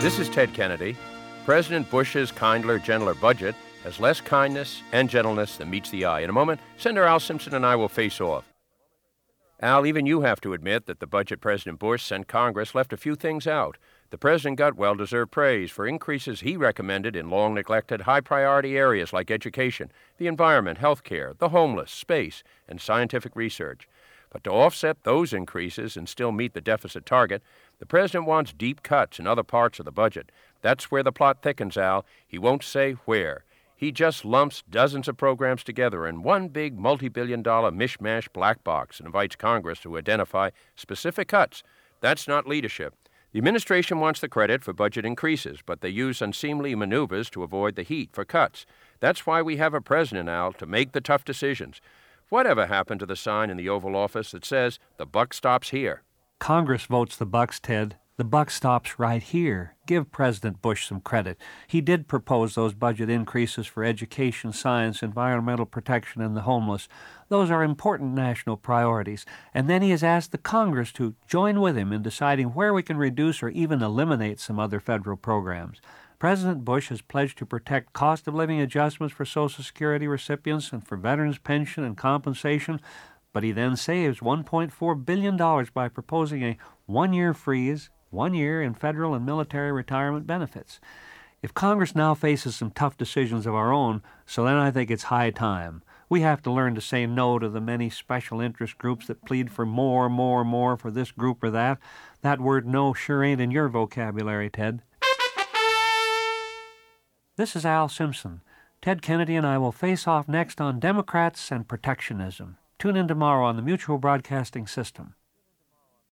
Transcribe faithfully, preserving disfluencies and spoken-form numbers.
This is Ted Kennedy. President Bush's kindler, gentler budget has less kindness and gentleness than meets the eye. In a moment, Senator Al Simpson and I will face off. Al, even you have to admit that the budget President Bush sent Congress left a few things out. The president got well-deserved praise for increases he recommended in long-neglected, high-priority areas like education, the environment, health care, the homeless, space, and scientific research. But to offset those increases and still meet the deficit target, the president wants deep cuts in other parts of the budget. That's where the plot thickens, Al. He won't say where. He just lumps dozens of programs together in one big multi-billion dollar mishmash black box and invites Congress to identify specific cuts. That's not leadership. The administration wants the credit for budget increases, but they use unseemly maneuvers to avoid the heat for cuts. That's why we have a president, Al, to make the tough decisions. Whatever happened to the sign in the Oval Office that says, "The buck stops here"? Congress votes the bucks, Ted. The buck stops right here. Give President Bush some credit. He did propose those budget increases for education, science, environmental protection, and the homeless. Those are important national priorities. And then he has asked the Congress to join with him in deciding where we can reduce or even eliminate some other federal programs. President Bush has pledged to protect cost of living adjustments for Social Security recipients and for veterans' pension and compensation, but he then saves one point four billion dollars by proposing a one-year freeze, one year in federal and military retirement benefits. If Congress now faces some tough decisions of our own, so then I think it's high time. We have to learn to say no to the many special interest groups that plead for more, more, more for this group or that. That word no sure ain't in your vocabulary, Ted. This is Al Simpson. Ted Kennedy and I will face off next on Democrats and Protectionism. Tune in tomorrow on the Mutual Broadcasting System.